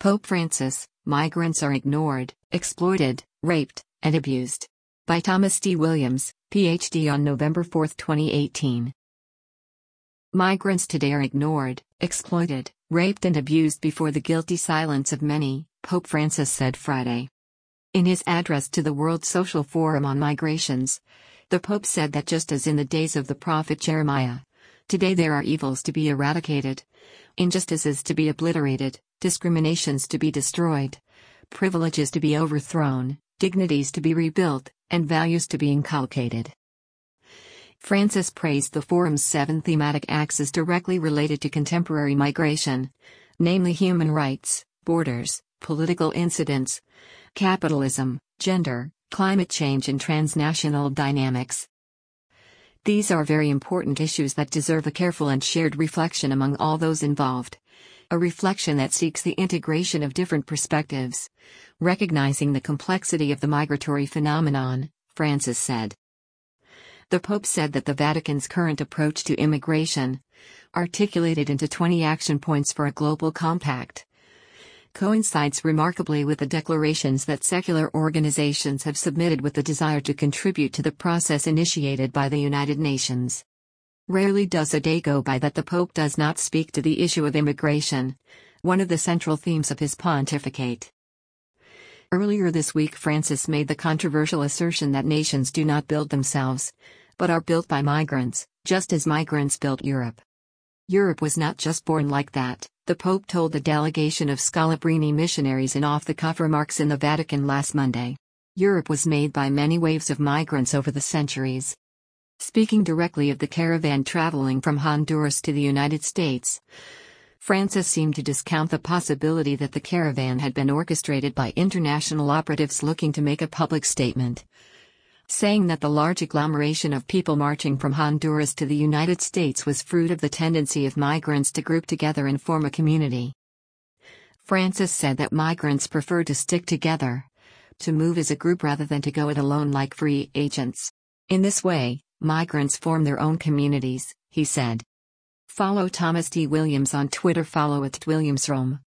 Pope Francis, Migrants Are Ignored, Exploited, Raped, and Abused. By Thomas D. Williams, Ph.D. on November 4, 2018. Migrants today are ignored, exploited, raped and abused before the guilty silence of many, Pope Francis said Friday. In his address to the World Social Forum on Migrations, the Pope said that just as in the days of the prophet Jeremiah, today there are evils to be eradicated, injustices to be obliterated, discriminations to be destroyed, privileges to be overthrown, dignities to be rebuilt, and values to be inculcated. Francis praised the forum's 7 thematic axes directly related to contemporary migration, namely human rights, borders, political incidents, capitalism, gender, climate change and transnational dynamics. These are very important issues that deserve a careful and shared reflection among all those involved. A reflection that seeks the integration of different perspectives, recognizing the complexity of the migratory phenomenon, Francis said. The Pope said that the Vatican's current approach to immigration, articulated into 20 action points for a global compact, coincides remarkably with the declarations that secular organizations have submitted with the desire to contribute to the process initiated by the United Nations. Rarely does a day go by that the Pope does not speak to the issue of immigration, one of the central themes of his pontificate. Earlier this week, Francis made the controversial assertion that nations do not build themselves, but are built by migrants, just as migrants built Europe. Europe was not just born like that, the Pope told the delegation of Scalabrini missionaries in off-the-cuff remarks in the Vatican last Monday. Europe was made by many waves of migrants over the centuries. Speaking directly of the caravan traveling from Honduras to the United States, Francis seemed to discount the possibility that the caravan had been orchestrated by international operatives looking to make a public statement, saying that the large agglomeration of people marching from Honduras to the United States was fruit of the tendency of migrants to group together and form a community. Francis said that migrants prefer to stick together, to move as a group rather than to go it alone like free agents. In this way, migrants form their own communities, he said. Follow Thomas D. Williams on Twitter. Follow @WilliamsRome.